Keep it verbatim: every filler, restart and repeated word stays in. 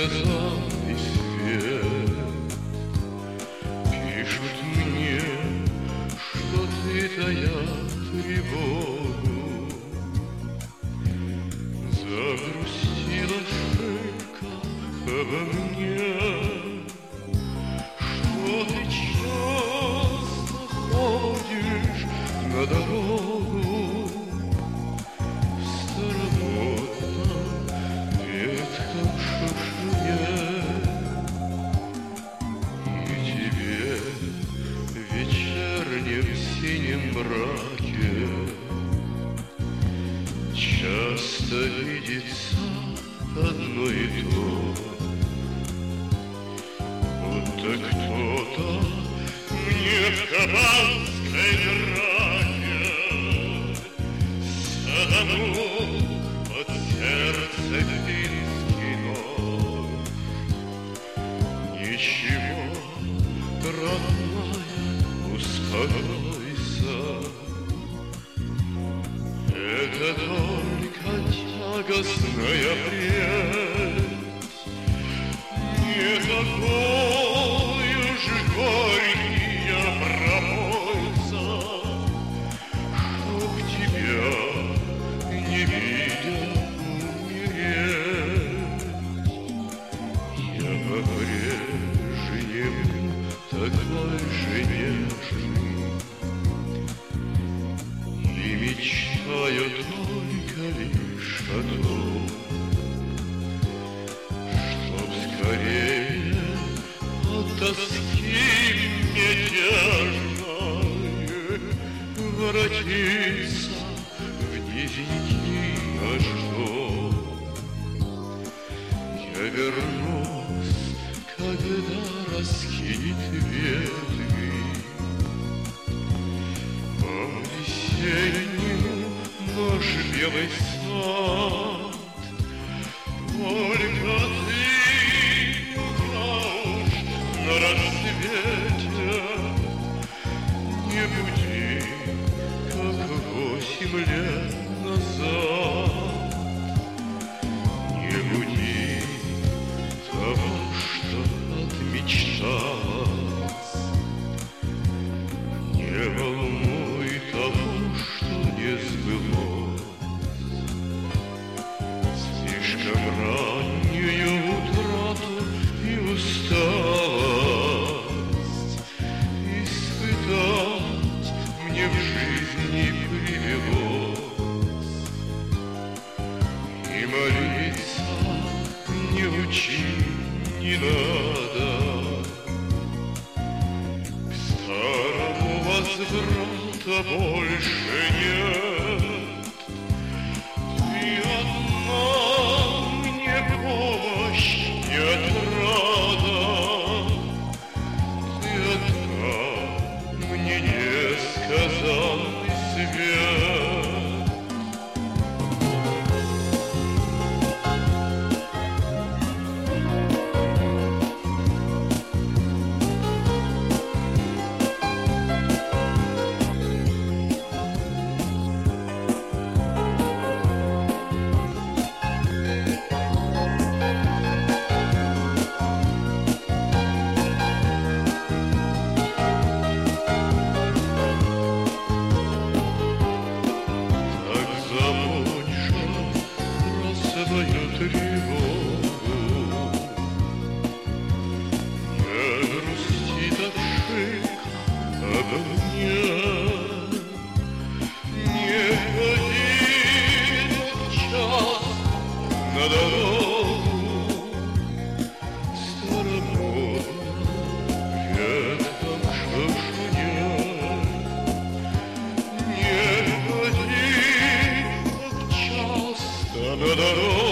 несказанный свет. Пишут мне, что ты, тая тревогу, загрустила шейка обо мне, что ты часто ходишь на дорогу в старомодном ветхом шушуне. И тебе в вечернем синем мраке часто видится одно и то, будто кто-то мне в кабанской драке саданул под сердце финский нож. Ничего, родная, успокойся, это только тягостная прелесть, не такой уж горький я пропойца, чтоб тебя, не видя, умереть. Я по-прежнему такой же нежный и мечтаю только лишь о том, чтоб скорее от тоски мятежной воротиться в низенький наш дом. Я вернусь, когда раскинет ветви по-весеннему наш белый сад. Только ты уж на рассвете не буди, как восемь лет назад. Не буди того, что отмечталось, не волнуй того, что не сбылось. Слишком раннюю утрату и усталость испытать мне в жизни привелось. И молиться не учи, не надо, к старому возврата больше нет. Ты одна мне помощь и отрада, ты одна мне несказанный свет. Свою тревогу не грусти так шибко обо мне, не ходи так часто на дорогу старомодном ветхом шушуне. Не ходи так часто на дорогу